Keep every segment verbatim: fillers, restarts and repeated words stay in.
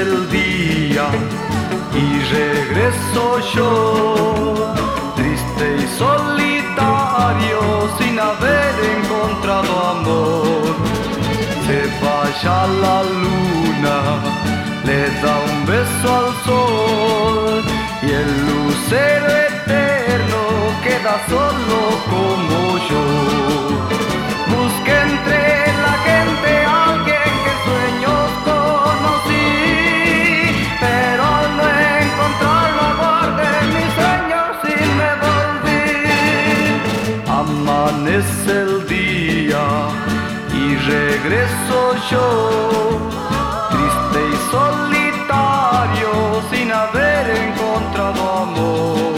el día y regreso yo, triste y solitario, sin haber encontrado amor. Se vaya la luna, le da un beso al sol, y el lucero eterno queda solo como yo. Busqué entre la gente a alguien que sueños conocí, pero al no encontrarlo aguardé mis sueños y me volví. Amanece el día y regreso yo, triste y solitario, sin haber encontrado amor.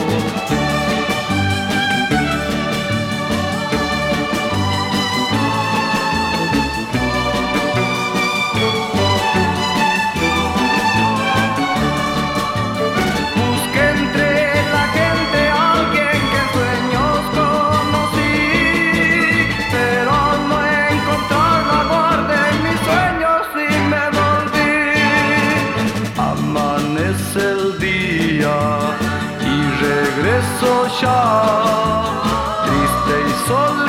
El día y regreso ya, triste y solo.